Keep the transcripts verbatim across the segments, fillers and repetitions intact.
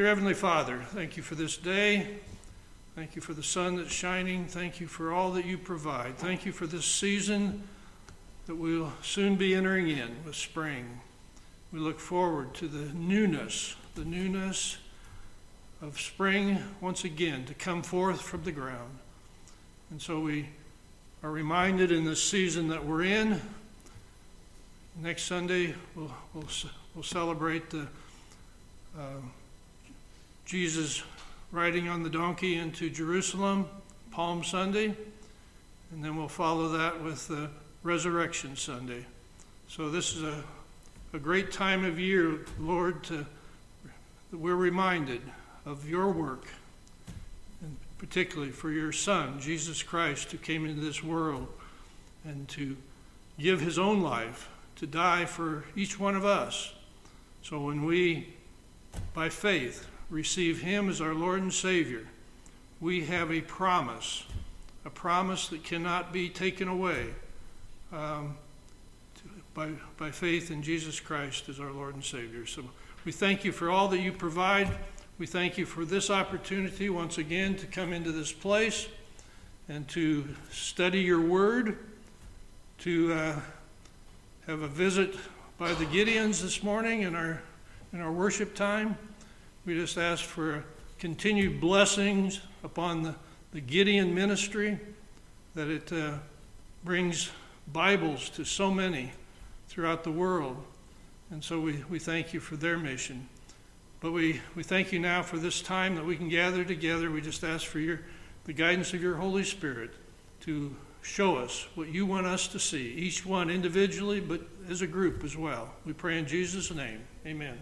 Dear Heavenly Father, thank you for this day. Thank you for the sun that's shining. Thank you for all that you provide. Thank you for this season that we'll soon be entering in with spring. We look forward to the newness, the newness of spring once again to come forth from the ground. And so we are reminded in this season that we're in. Next Sunday, we'll, we'll, we'll celebrate the uh, Jesus riding on the donkey into Jerusalem, Palm Sunday, and then we'll follow that with the Resurrection Sunday. So this is a, a great time of year, Lord, to, that we're reminded of your work, and particularly for your Son, Jesus Christ, who came into this world and to give his own life, to die for each one of us. So when we, by faith, receive him as our Lord and Savior, we have a promise, a promise that cannot be taken away um, to, by, by faith in Jesus Christ as our Lord and Savior. So we thank you for all that you provide. We thank you for this opportunity once again to come into this place and to study your word, to uh, have a visit by the Gideons this morning in our, in our worship time. We just ask for continued blessings upon the, the Gideon ministry, that it uh, brings Bibles to so many throughout the world. And so we, we thank you for their mission. But we, we thank you now for this time that we can gather together. We just ask for your the guidance of your Holy Spirit to show us what you want us to see, each one individually, but as a group as well. We pray in Jesus' name. Amen.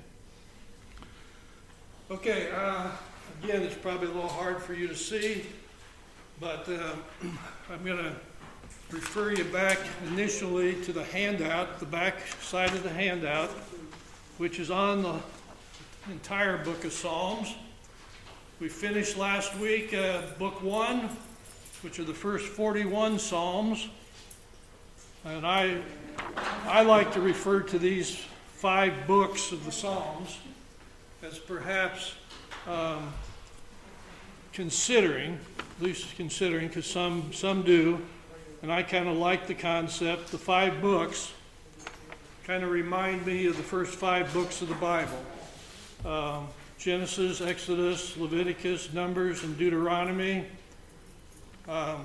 Okay, uh, again, it's probably a little hard for you to see, but uh, I'm going to refer you back initially to the handout, the back side of the handout, which is on the entire book of Psalms. We finished last week uh, book one, which are the first forty-one Psalms, and I, I like to refer to these five books of the Psalms as perhaps um, considering, at least considering, because some, some do, and I kind of like the concept, the five books kind of remind me of the first five books of the Bible. Um, Genesis, Exodus, Leviticus, Numbers, and Deuteronomy. Um,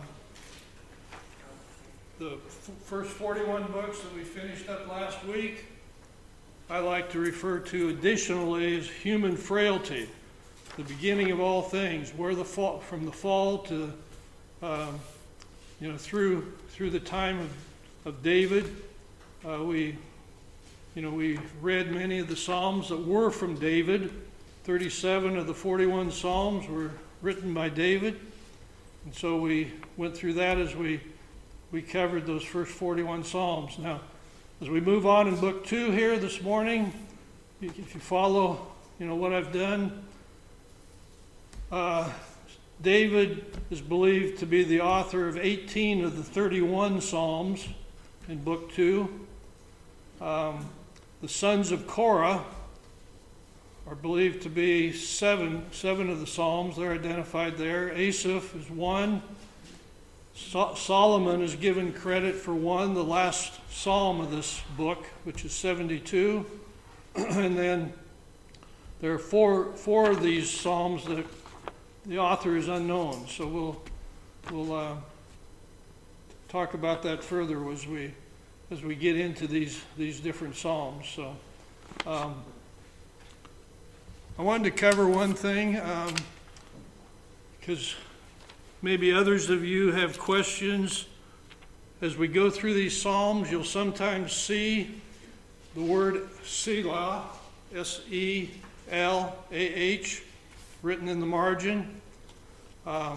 the f- first forty-one books that we finished up last week, I like to refer to additionally as human frailty, the beginning of all things, where the fall, from the fall to, um, you know, through through the time of, of David. Uh, we, you know, we read many of the Psalms that were from David. thirty-seven of the forty-one Psalms were written by David. And so we went through that as we, we covered those first forty-one Psalms. Now, as we move on in book two here this morning, if you follow, you know, what I've done, uh, David is believed to be the author of eighteen of the thirty-one Psalms in book two. Um, the sons of Korah are believed to be seven, seven of the Psalms. They're identified there. Asaph is one. So- Solomon is given credit for one, the last psalm of this book, which is seventy-two. And then there are four, four of these psalms that the author is unknown. So we'll we'll uh, talk about that further as we as we get into these these different psalms. So um, I wanted to cover one thing because um, maybe others of you have questions. As we go through these psalms, you'll sometimes see the word Selah, S E L A H, written in the margin. Um,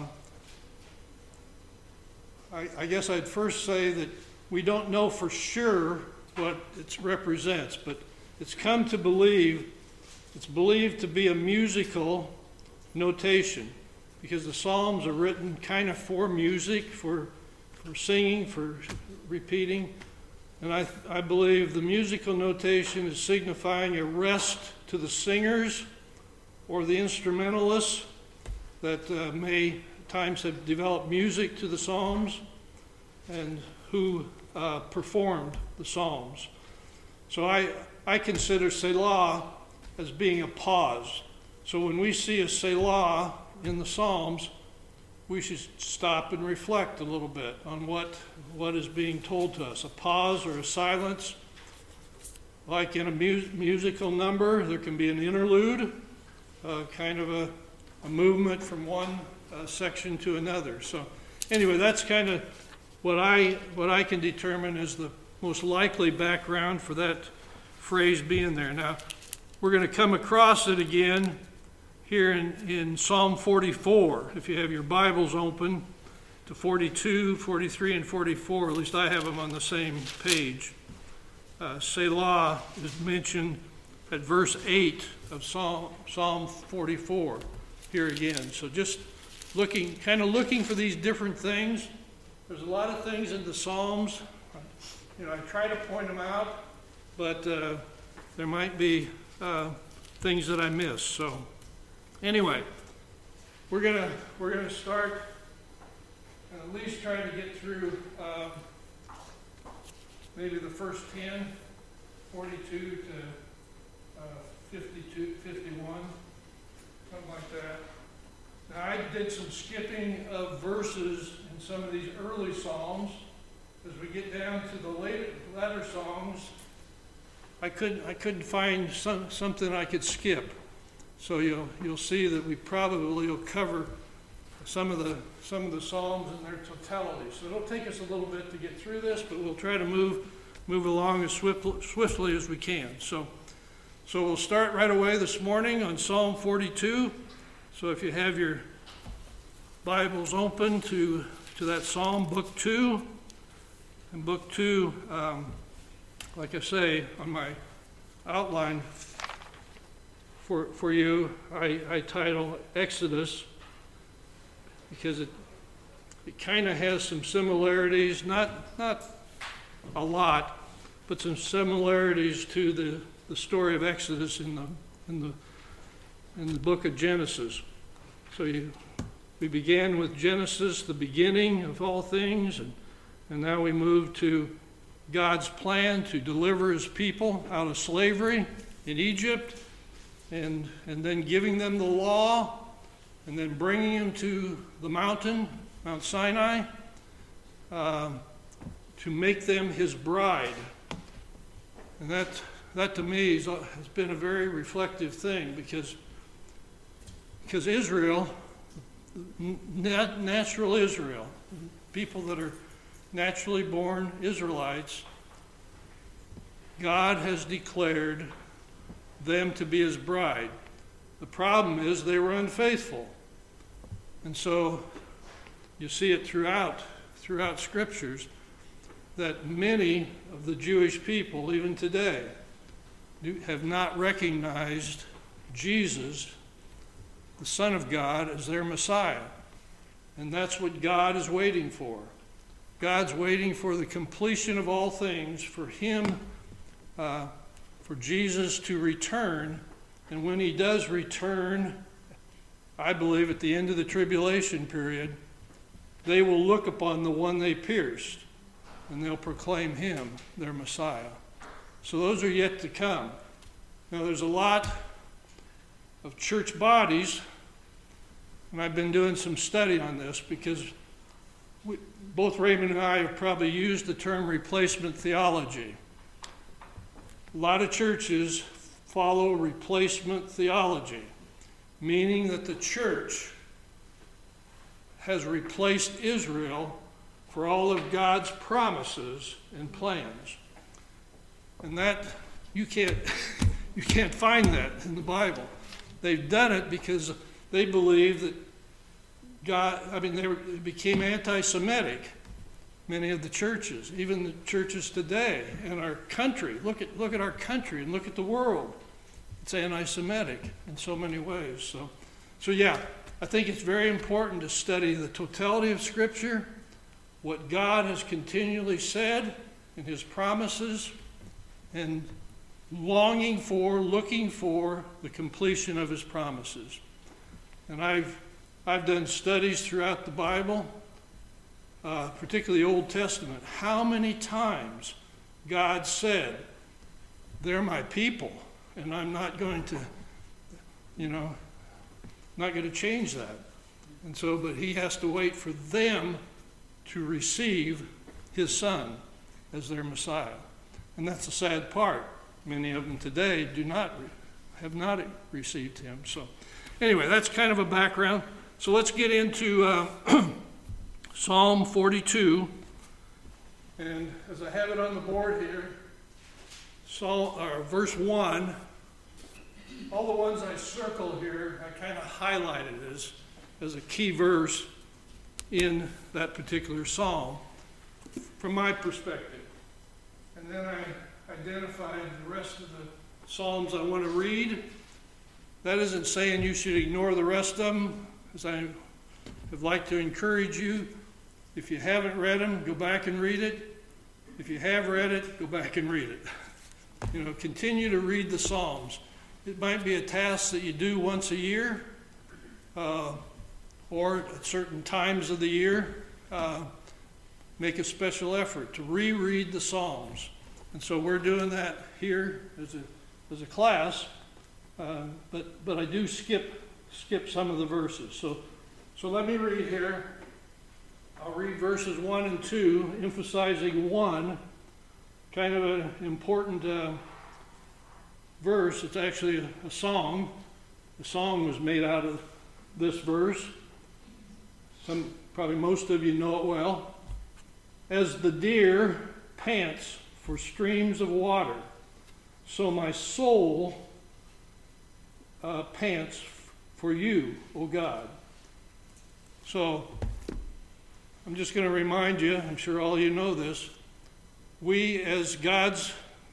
I, I guess I'd first say that we don't know for sure what it represents, but it's come to believe, it's believed to be a musical notation, because the Psalms are written kind of for music, for for singing, for repeating. And I, I believe the musical notation is signifying a rest to the singers or the instrumentalists that uh, may at times have developed music to the Psalms and who uh, performed the Psalms. So I, I consider Selah as being a pause. So when we see a Selah in the Psalms, we should stop and reflect a little bit on what, what is being told to us. A pause or a silence. Like in a mu- musical number, there can be an interlude, uh, kind of a, a movement from one uh, section to another. So anyway, that's kind of what I, what I can determine is the most likely background for that phrase being there. Now, we're going to come across it again here in, in Psalm forty-four. If you have your Bibles open to forty-two, forty-three, and forty-four, at least I have them on the same page. Uh, Selah is mentioned at verse eight of Psalm, Psalm forty-four here again. So just looking, kind of looking for these different things. There's a lot of things in the Psalms. You know, I try to point them out, but uh, there might be uh, things that I miss. So anyway, we're gonna we're gonna start and at least try to get through uh, maybe the first ten, forty-two to uh, fifty-two, fifty-one, something like that. Now I did some skipping of verses in some of these early Psalms. As we get down to the later, latter Psalms, I couldn't I couldn't find some, something I could skip. So you'll you'll see that we probably will cover some of the some of the Psalms in their totality. So it'll take us a little bit to get through this, but we'll try to move move along as swift, swiftly as we can. So so we'll start right away this morning on Psalm forty-two. So if you have your Bibles open to to that Psalm, Book two. And Book two, um, like I say, on my outline for for you, I, I title Exodus because it it kind of has some similarities, not not a lot, but some similarities to the, the story of Exodus in the in the in the book of Genesis. So you, we began with Genesis, the beginning of all things, and And now we move to God's plan to deliver his people out of slavery in Egypt, and, and then giving them the law, and then bringing them to the mountain, Mount Sinai, uh, to make them his bride. And that, that to me is, has been a very reflective thing, because, because Israel, nat- natural Israel, people that are naturally born Israelites, God has declared them to be his bride. The problem is they were unfaithful. And so you see it throughout throughout scriptures that many of the Jewish people, even today, do, have not recognized Jesus, the Son of God, as their Messiah. And that's what God is waiting for. God's waiting for the completion of all things, for him, uh, for Jesus to return. And when he does return, I believe at the end of the tribulation period, they will look upon the one they pierced, and they'll proclaim him their Messiah. So those are yet to come. Now there's a lot of church bodies, and I've been doing some study on this because we, both Raymond and I have probably used the term replacement theology. A lot of churches follow replacement theology, meaning that the church has replaced Israel for all of God's promises and plans. And that, you can't, you can't find that in the Bible. They've done it because they believe that God, I mean, they, were, they became anti-Semitic, many of the churches, even the churches today in our country. Look at, look at our country and look at the world. It's anti-Semitic in so many ways. So, so yeah, I think it's very important to study the totality of Scripture, what God has continually said in his promises, and longing for, looking for the completion of his promises. And I've, I've done studies throughout the Bible, uh, particularly the Old Testament. How many times God said, they're my people, and I'm not going to, you know, not going to change that. And so, but he has to wait for them to receive his son as their Messiah. And that's the sad part. Many of them today do not, have not received him. So anyway, that's kind of a background. So let's get into uh, Psalm forty-two. And as I have it on the board here, Psalm, or verse one, all the ones I circled here, I kind of highlighted as, as a key verse in that particular psalm from my perspective. And then I identified the rest of the psalms I want to read. That isn't saying you should ignore the rest of them, as I would like to encourage you. If you haven't read them, go back and read it. If you have read it, go back and read it. You know, continue to read the Psalms. It might be a task that you do once a year, uh, or at certain times of the year. Uh, make a special effort to reread the Psalms. And so we're doing that here as a as a class, uh, but but I do skip skip some of the verses. So so let me read here. I'll read verses one and two, emphasizing one, kind of an important uh, verse. It's actually a, a song. The song was made out of this verse. Some, probably most of you know it well. As the deer pants for streams of water, so my soul uh, pants for you, O God. So I'm just going to remind you, I'm sure all you know this, we as God's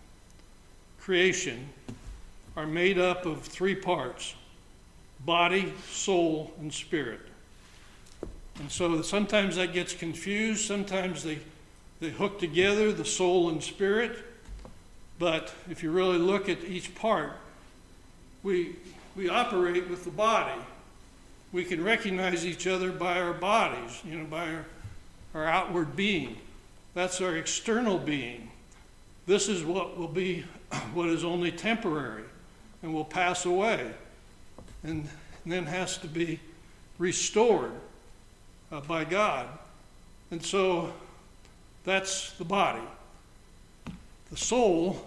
creation are made up of three parts: body, soul, and spirit. And so sometimes that gets confused. Sometimes they, they hook together, the soul and spirit. But if you really look at each part, we, we operate with the body. We can recognize each other by our bodies, you know, by our, our outward being. That's our external being. This is what will be, what is only temporary and will pass away, and, and then has to be restored uh, by God. And so that's the body. The soul,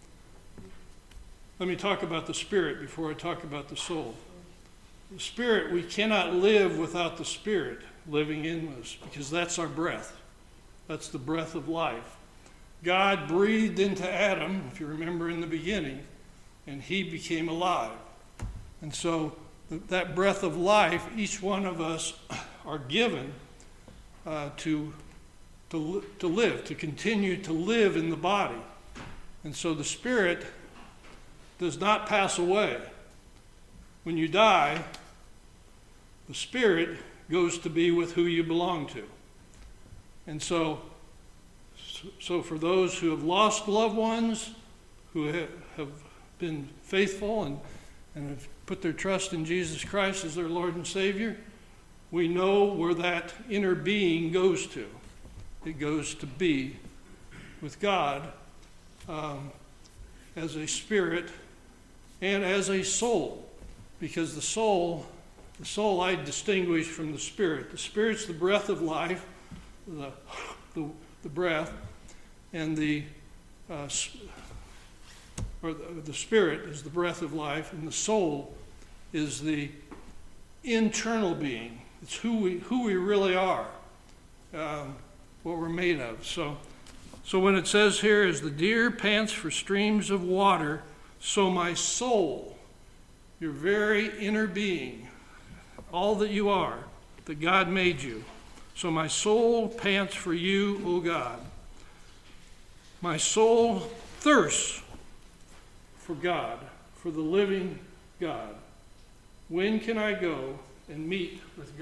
let me talk about the spirit before I talk about the soul. The spirit, we cannot live without the spirit living in us, because that's our breath. That's the breath of life. God breathed into Adam, if you remember in the beginning, and he became alive. And so th- that breath of life, each one of us are given uh, to, to, li- to live, to continue to live in the body. And so the spirit does not pass away. When you die, the spirit goes to be with who you belong to. And so, so for those who have lost loved ones, who have, have been faithful and, and have put their trust in Jesus Christ as their Lord and Savior, we know where that inner being goes to. It goes to be with God um, as a spirit and as a soul, because the soul, the soul I distinguish from the spirit. The spirit's the breath of life, the the, the breath, and the uh, or the, the spirit is the breath of life, and the soul is the internal being. It's who we who we really are, um, what we're made of. So, so when it says here, "As the deer pants for streams of water, so my soul," your very inner being, all that you are, that God made you. So my soul pants for you, O God. My soul thirsts for God, for the living God. When can I go and meet with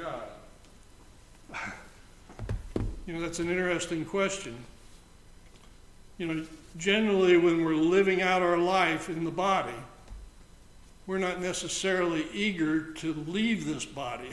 God? You know, that's an interesting question. you know, generally when we're living out our life in the body, we're not necessarily eager to leave this body.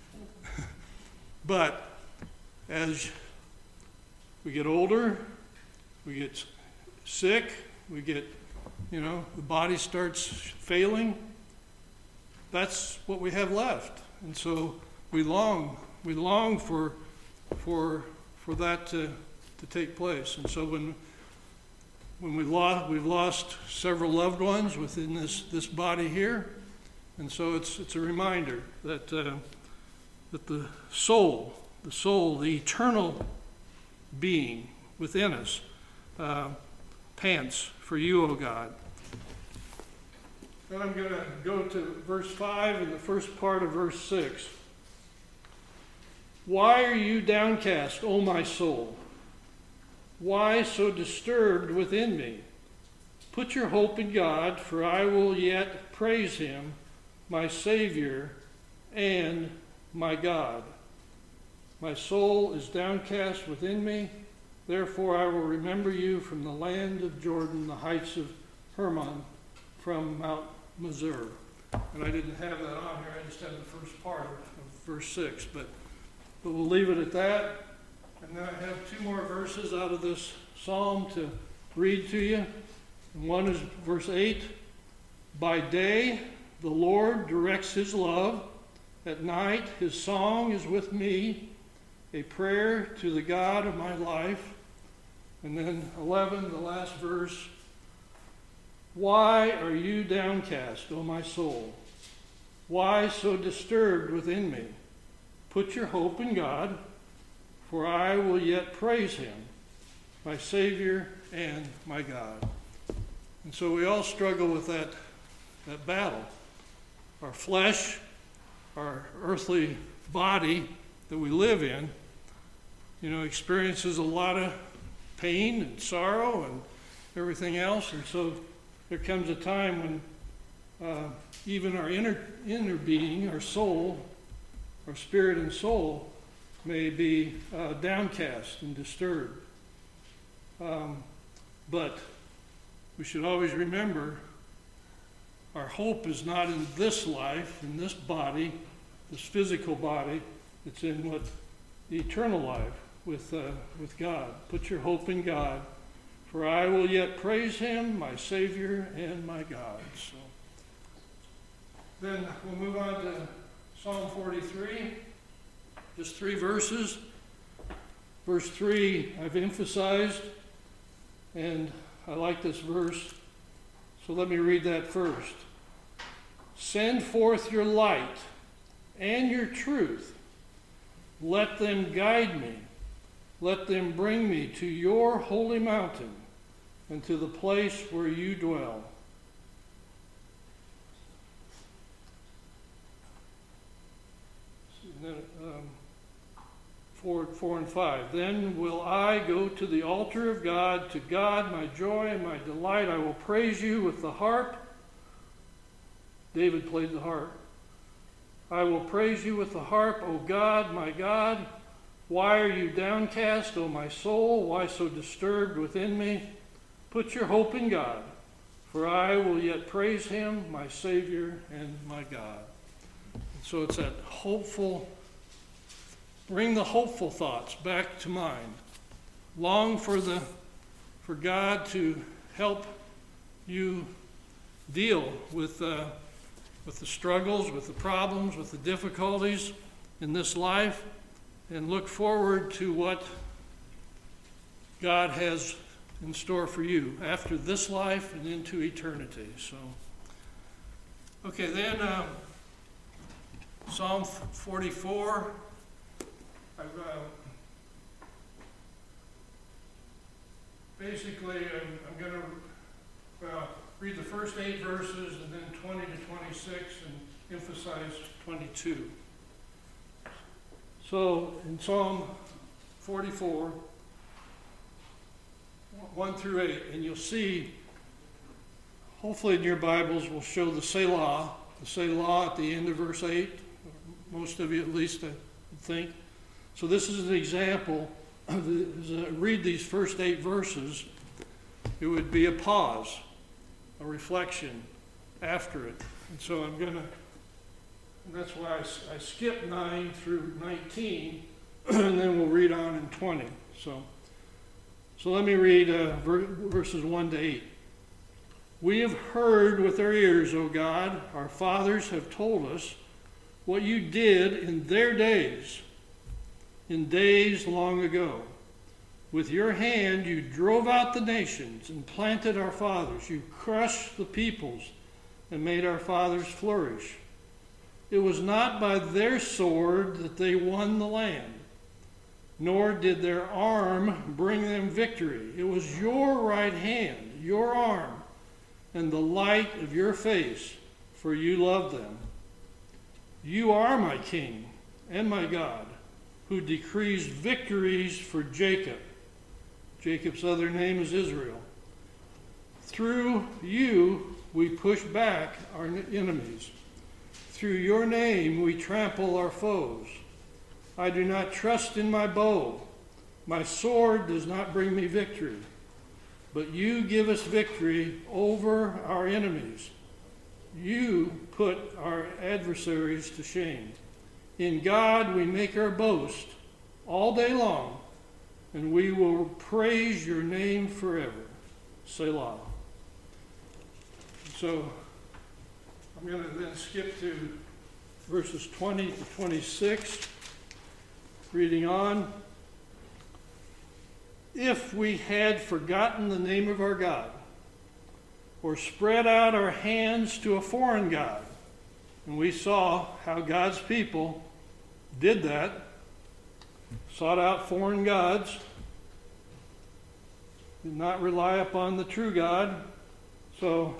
But as we get older, we get sick, we get, you know, the body starts failing, that's what we have left. And so we long, we long for, for, for that to, to take place. And so when, when we lost, we've lost several loved ones within this, this body here, and so it's, it's a reminder that, uh, that the soul, the soul, the eternal being within us, uh, pants for you, O God. Then I'm going to go to verse five and the first part of verse six. Why are you downcast, O my soul? Why so disturbed within me? Put your hope in God, for I will yet praise him, my Savior and my God. My soul is downcast within me, therefore I will remember you from the land of Jordan, the heights of Hermon, from Mount Mizar. And I didn't have that on here, I just had the first part of verse six, but, but we'll leave it at that. And then I have two more verses out of this psalm to read to you. And one is verse eight. By day the Lord directs his love. At night his song is with me, a prayer to the God of my life. And then eleven, the last verse. Why are you downcast, O my soul? Why so disturbed within me? Put your hope in God, for I will yet praise him, my Savior and my God. And so we all struggle with that, that battle. Our flesh, our earthly body that we live in, you know, experiences a lot of pain and sorrow and everything else. And so there comes a time when uh, even our inner, inner being, our soul, our spirit and soul, may be uh, downcast and disturbed. Um, but we should always remember our hope is not in this life, in this body, this physical body. It's in what the eternal life with, uh, with God. Put your hope in God, for I will yet praise him, my Savior and my God. So then we'll move on to Psalm forty-three. Just three verses. Verse three, I've emphasized, and I like this verse, so let me read that first. Send forth your light and your truth. Let them guide me. Let them bring me to your holy mountain and to the place where you dwell. And then, um, Four, four and five. Then will I go to the altar of God, to God, my joy and my delight. I will praise you with the harp. David played the harp. I will praise you with the harp, O God, my God. Why are you downcast, O my soul? Why so disturbed within me? Put your hope in God, for I will yet praise him, my Savior and my God. And so it's that hopeful. Bring the hopeful thoughts back to mind. Long for the for God to help you deal with uh, with the struggles, with the problems, with the difficulties in this life, and look forward to what God has in store for you after this life and into eternity. So, okay, then uh, Psalm forty-four. I've, uh, basically, I'm, I'm going to uh, read the first eight verses and then twenty to twenty-six and emphasize twenty-two. So in Psalm forty-four, one through eight, and you'll see, hopefully in your Bibles will show the Selah, the Selah at the end of verse eight, most of you at least I think. So this is an example, of the, as I read these first eight verses, it would be a pause, a reflection after it. And so I'm going to, and that's why I, I skipped nine through nineteen, and then we'll read on in twenty. So, so let me read uh, ver- verses one to eight. We have heard with our ears, O God, our fathers have told us what you did in their days, in days long ago. With your hand you drove out the nations and planted our fathers. You crushed the peoples and made our fathers flourish. It was not by their sword that they won the land, nor did their arm bring them victory. It was your right hand, your arm, and the light of your face, for you loved them. You are my King and my God, who decrees victories for Jacob. Jacob's other name is Israel. Through you we push back our enemies. Through your name we trample our foes. I do not trust in my bow. My sword does not bring me victory. But you give us victory over our enemies. You put our adversaries to shame. In God we make our boast all day long, and we will praise your name forever. Selah. So I'm going to then skip to verses twenty to twenty-six, reading on. If we had forgotten the name of our God, or spread out our hands to a foreign god, and we saw how God's people did that, sought out foreign gods, did not rely upon the true God, so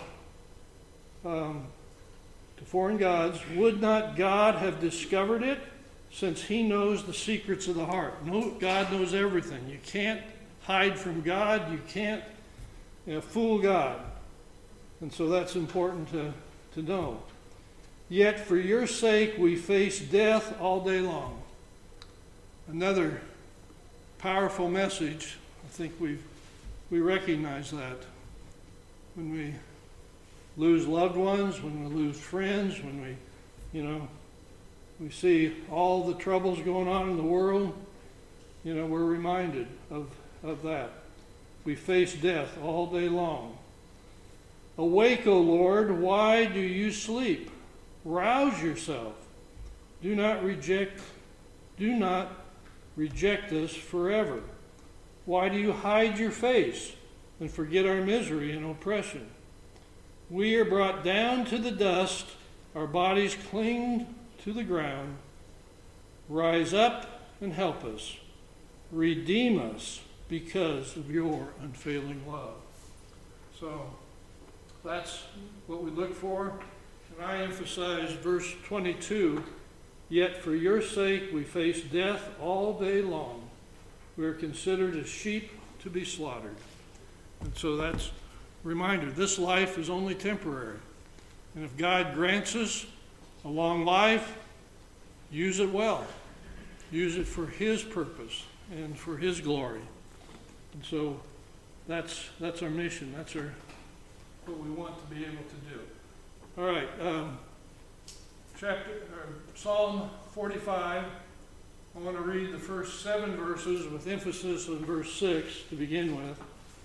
um, to foreign gods, would not God have discovered it, since he knows the secrets of the heart? No, God knows everything. You can't hide from God. You can't you know, fool God. And so that's important to, to know. Yet for your sake we face death all day long. Another powerful message. I think we we recognize that when we lose loved ones, when we lose friends, when we, you know, we see all the troubles going on in the world, you know, we're reminded of, of that. We face death all day long. Awake, O Lord, why do you sleep? Rouse yourself. Do not reject, do not reject us forever. Why do you hide your face and forget our misery and oppression? We are brought down to the dust, our bodies cling to the ground. Rise up and help us. Redeem us because of your unfailing love. So that's what we look for. And I emphasize verse twenty-two, yet for your sake we face death all day long. We are considered as sheep to be slaughtered. And so that's a reminder. This life is only temporary. And if God grants us a long life, use it well. Use it for his purpose and for his glory. And so that's that's our mission. That's our what we want to be able to do. All right, um, chapter or Psalm forty-five. I want to read the first seven verses with emphasis on verse six to begin with.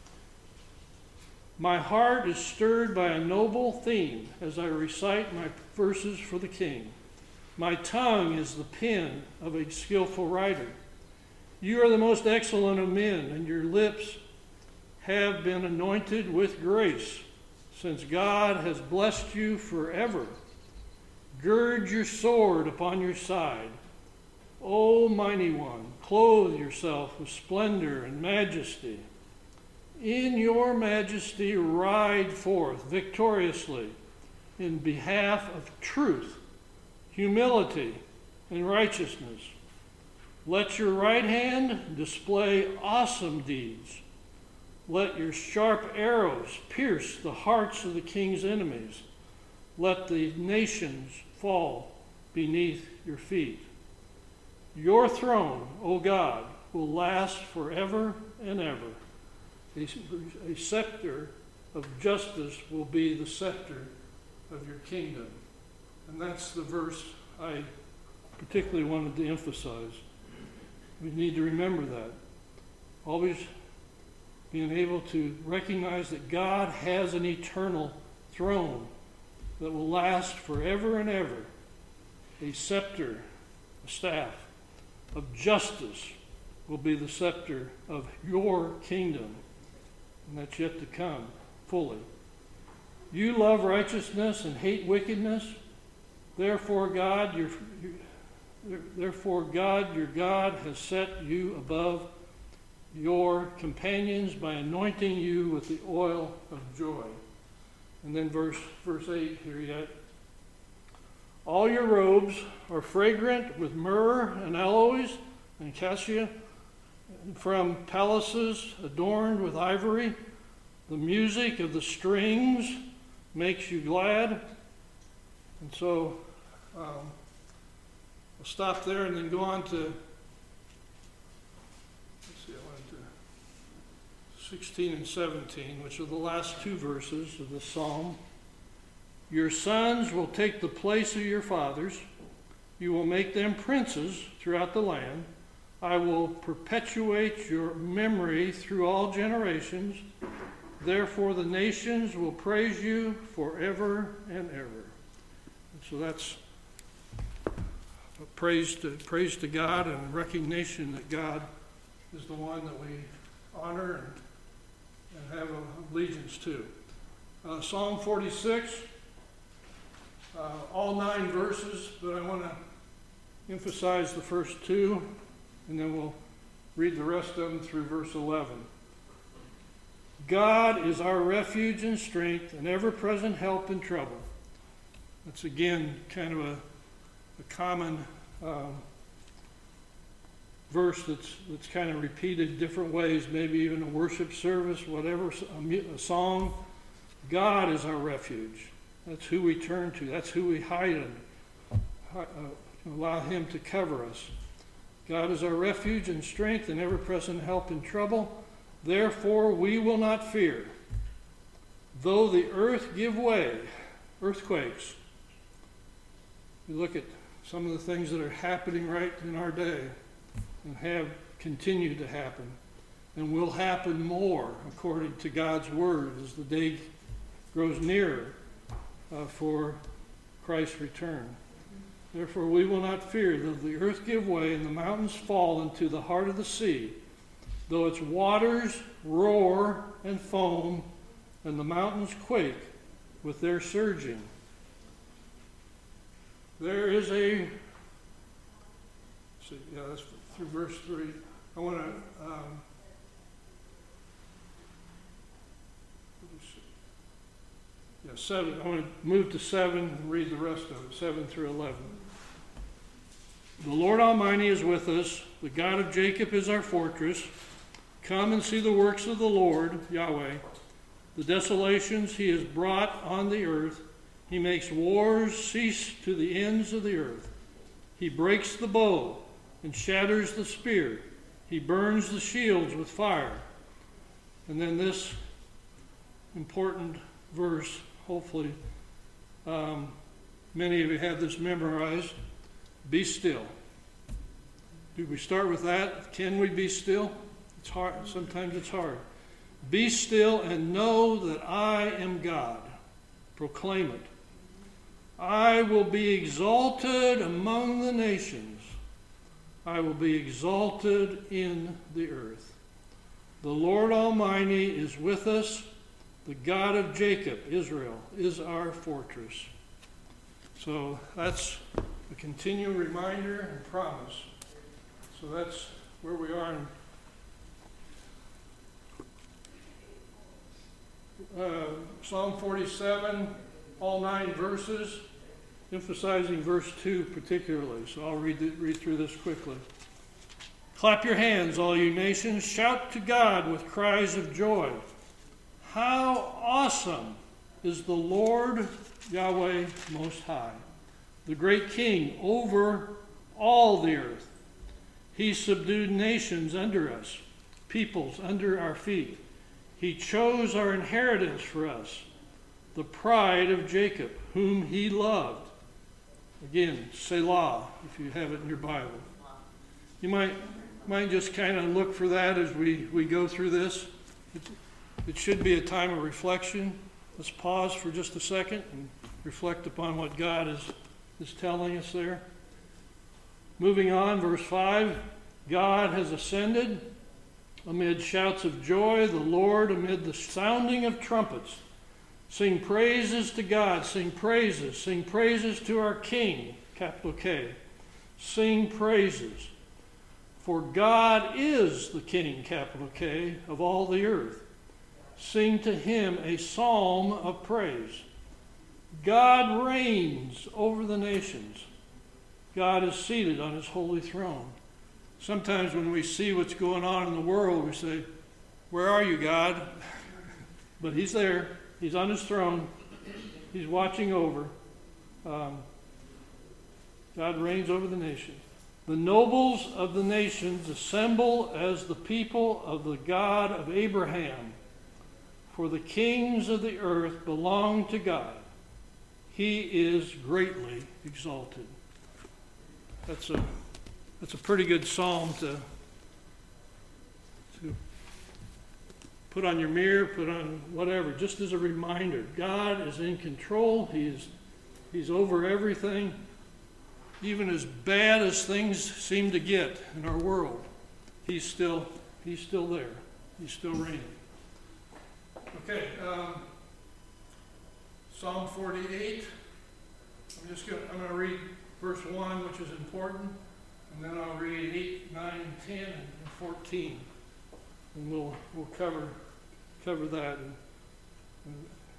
My heart is stirred by a noble theme as I recite my verses for the king. My tongue is the pen of a skillful writer. You are the most excellent of men, and your lips have been anointed with grace, since God has blessed you forever. Gird your sword upon your side. O mighty one, clothe yourself with splendor and majesty. In your majesty ride forth victoriously in behalf of truth, humility, and righteousness. Let your right hand display awesome deeds. Let your sharp arrows pierce the hearts of the king's enemies. Let the nations fall beneath your feet. Your throne, O God, will last forever and ever. a, a scepter of justice will be the scepter of your kingdom. And that's the verse I particularly wanted to emphasize. We need to remember that. Always being able to recognize that God has an eternal throne that will last forever and ever. A scepter, a staff of justice will be the scepter of your kingdom. And that's yet to come fully. You love righteousness and hate wickedness. Therefore God, your, therefore God, your God has set you above your companions by anointing you with the oil of joy. And then verse verse eight here yet. All your robes are fragrant with myrrh and aloes and cassia, from palaces adorned with ivory. The music of the strings makes you glad. And so um, I'll stop there and then go on to, let's see, I went to sixteen and seventeen, which are the last two verses of the psalm. Your sons will take the place of your fathers. You will make them princes throughout the land. I will perpetuate your memory through all generations. Therefore the nations will praise you forever and ever. And so that's a praise to, praise to God and recognition that God is the one that we honor and, and have allegiance to. Uh, Psalm forty-six, uh, all nine verses, but I want to emphasize the first two, and then we'll read the rest of them through verse eleven. God is our refuge and strength, an ever-present help in trouble. That's again kind of a, a common um, verse that's that's kind of repeated different ways, maybe even a worship service, whatever, a, a song. God is our refuge. That's who we turn to. That's who we hide in. Uh, allow Him to cover us. God is our refuge and strength and ever-present help in trouble. Therefore we will not fear. Though the earth give way, earthquakes. You look at some of the things that are happening right in our day and have continued to happen and will happen more according to God's word as the day grows nearer uh, for Christ's return. Therefore we will not fear, though the earth give way and the mountains fall into the heart of the sea, though its waters roar and foam and the mountains quake with their surging. There is a, see, yeah, that's through verse three. I want to, um, yeah, seven. I want to move to seven and read the rest of it, seven through eleven. The Lord Almighty is with us. The God of Jacob is our fortress. Come and see the works of the Lord, Yahweh, the desolations He has brought on the earth. He makes wars cease to the ends of the earth. He breaks the bow and shatters the spear. He burns the shields with fire. And then this important verse, hopefully um, many of you have this memorized. Be still. Do we start with that? Can we be still? It's hard. Sometimes it's hard. Be still and know that I am God. Proclaim it. I will be exalted among the nations. I will be exalted in the earth. The Lord Almighty is with us. The God of Jacob, Israel, is our fortress. So that's a continual reminder and promise. So that's where we are in uh, Psalm forty-seven, all nine verses, emphasizing verse two particularly. So I'll read, the, read through this quickly. Clap your hands, all you nations. Shout to God with cries of joy. How awesome is the Lord Yahweh Most High, the great King over all the earth. He subdued nations under us, peoples under our feet. He chose our inheritance for us, the pride of Jacob, whom he loved. Again, Selah, if you have it in your Bible. You might, might just kind of look for that as we, we go through this. It, it should be a time of reflection. Let's pause for just a second and reflect upon what God is, is telling us there. Moving on, verse five. God has ascended amid shouts of joy, the Lord amid the sounding of trumpets. Sing praises to God, sing praises, sing praises to our King, capital K. Sing praises. For God is the King, capital K, of all the earth. Sing to him a psalm of praise. God reigns over the nations. God is seated on his holy throne. Sometimes when we see what's going on in the world, we say, where are you, God? But he's there. He's on his throne. He's watching over. Um, God reigns over the nations. The nobles of the nations assemble as the people of the God of Abraham. For the kings of the earth belong to God. He is greatly exalted. That's a that's a pretty good psalm to, to put on your mirror, put on whatever, just as a reminder. God is in control. He's He's over everything. Even as bad as things seem to get in our world, He's still He's still there. He's still reigning. Okay, um, Psalm forty-eight. I'm just going. I'm going to read verse one, which is important, and then I'll read eight, nine, ten, and fourteen, and we'll we'll cover cover that. And, and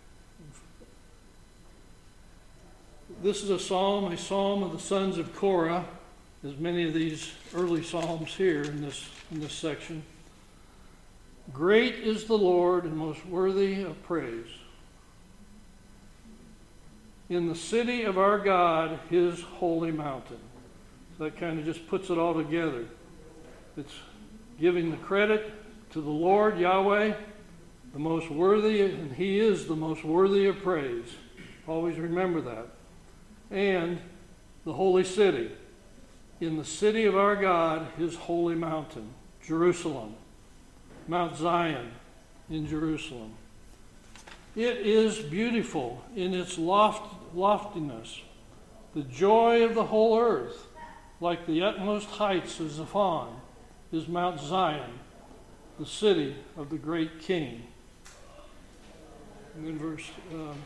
this is a psalm, a psalm of the sons of Korah, as many of these early psalms here in this in this section. Great is the Lord and most worthy of praise. In the city of our God, his holy mountain. That kind of just puts it all together. It's giving the credit to the Lord, Yahweh, the most worthy, and he is the most worthy of praise. Always remember that. And the holy city. In the city of our God, his holy mountain, Jerusalem. Mount Zion in Jerusalem. It is beautiful in its loft, loftiness, the joy of the whole earth, like the utmost heights of Zaphon, is Mount Zion, the city of the great King. And then verse, um,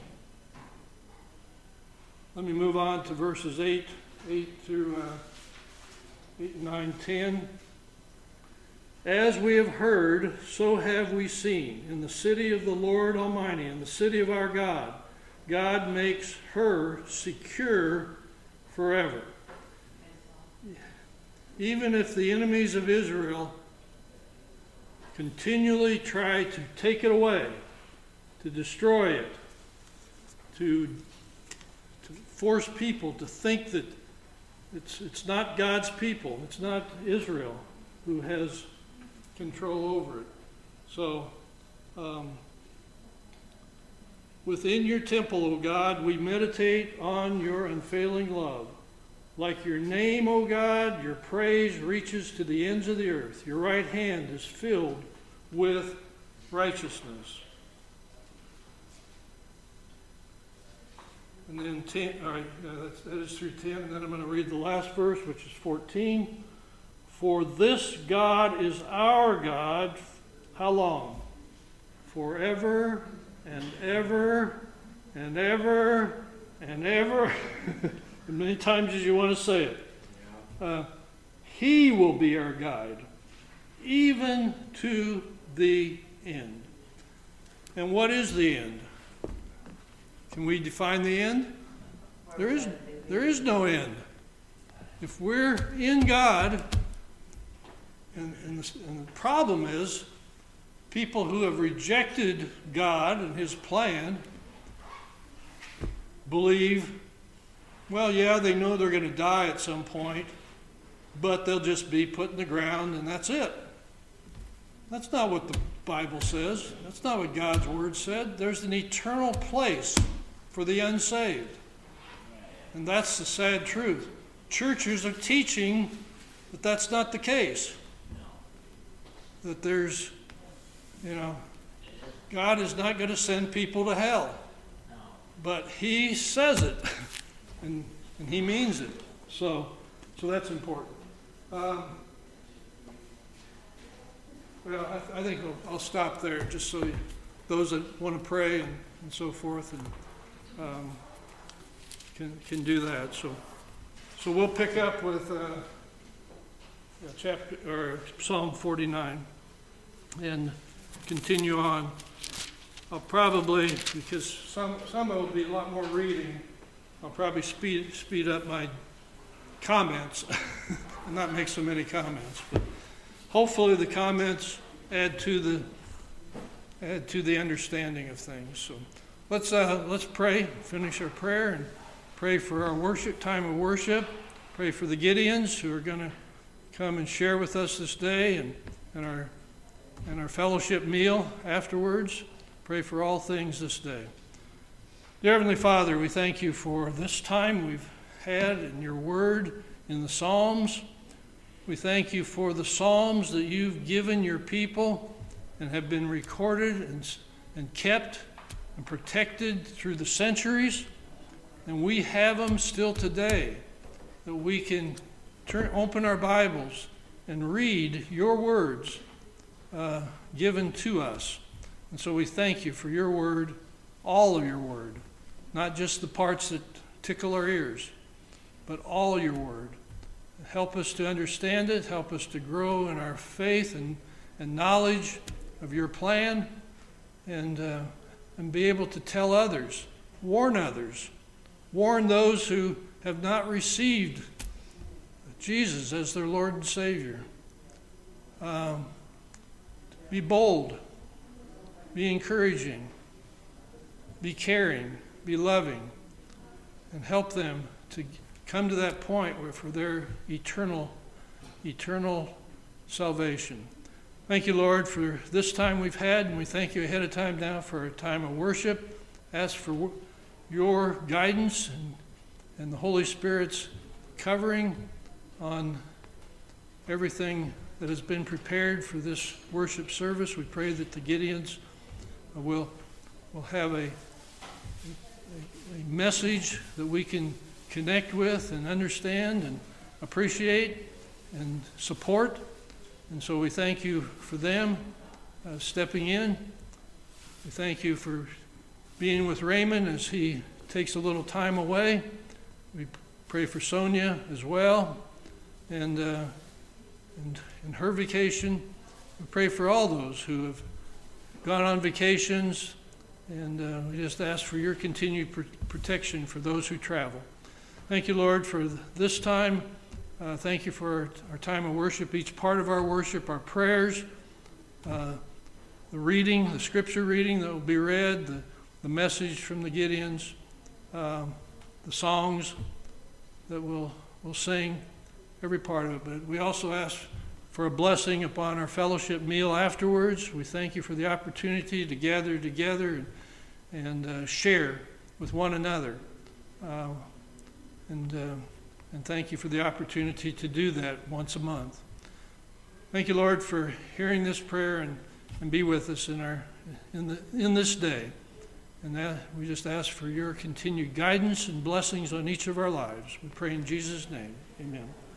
let me move on to verses eight, eight through uh, eight, nine, ten. As we have heard, so have we seen. In the city of the Lord Almighty, in the city of our God, God makes her secure forever. Even if the enemies of Israel continually try to take it away, to destroy it, to, to force people to think that it's, it's not God's people, it's not Israel who has control over it. So, um, within your temple, O God, we meditate on your unfailing love. Like your name, O God, your praise reaches to the ends of the earth. Your right hand is filled with righteousness. And then ten, all right, uh, that's, that is through ten, and then I'm going to read the last verse, which is fourteen. For this God is our God, how long? Forever and ever and ever and ever. As many times as you want to say it. Uh, he will be our guide, even to the end. And what is the end? Can we define the end? There is, there is no end. If we're in God, and, and, the, and the problem is, people who have rejected God and his plan believe, well, yeah, they know they're going to die at some point, but they'll just be put in the ground and that's it. That's not what the Bible says. That's not what God's Word said. There's an eternal place for the unsaved. And that's the sad truth. Churches are teaching that that's not the case. That there's, you know, God is not going to send people to hell. But He says it, and, and He means it. So, so that's important. Um, well, I, th- I think I'll, I'll stop there, just so you, those that want to pray and, and so forth, and um, can can do that. So, so we'll pick up with uh, yeah, chapter or Psalm forty-nine, and continue on. I'll probably, because some some of it will be a lot more reading, I'll probably speed speed up my comments and not make so many comments. But hopefully the comments add to the add to the understanding of things. So let's uh, let's pray, finish our prayer, and pray for our worship time of worship. Pray for the Gideons who are going to come and share with us this day, and, and our and our fellowship meal afterwards. Pray for all things this day. Dear Heavenly Father, we thank you for this time we've had in your word, in the Psalms. We thank you for the Psalms that you've given your people and have been recorded and, and kept and protected through the centuries. And we have them still today, that we can turn, open our Bibles and read your words uh, given to us. And so we thank you for your word, all of your word, not just the parts that tickle our ears, but all your word. Help us to understand it, help us to grow in our faith and, and knowledge of your plan, and, uh, and be able to tell others, warn others, warn those who have not received Jesus as their Lord and Savior. Um, be bold. Be encouraging, be caring, be loving, and help them to come to that point where for their eternal, eternal salvation. Thank you, Lord, for this time we've had, and we thank you ahead of time now for a time of worship. Ask for your guidance and, and the Holy Spirit's covering on everything that has been prepared for this worship service. We pray that the Gideons We'll, we'll have a, a, a message that we can connect with and understand and appreciate and support. And so we thank you for them uh, stepping in. We thank you for being with Raymond as he takes a little time away. We pray for Sonia as well, and, uh, and, and her vacation. We pray for all those who have gone on vacations, and uh, we just ask for your continued pr- protection for those who travel. Thank you, Lord, for th- this time. Uh, thank you for our, our time of worship, each part of our worship, our prayers, uh, the reading, the scripture reading that will be read, the, the message from the Gideons, um, the songs that we'll, we'll sing, every part of it. But we also ask for a blessing upon our fellowship meal afterwards. We thank you for the opportunity to gather together and, and uh, share with one another. Uh, and, uh, and thank you for the opportunity to do that once a month. Thank you, Lord, for hearing this prayer, and, and be with us in, our, in, the, in this day. And that, we just ask for your continued guidance and blessings on each of our lives. We pray in Jesus' name. Amen.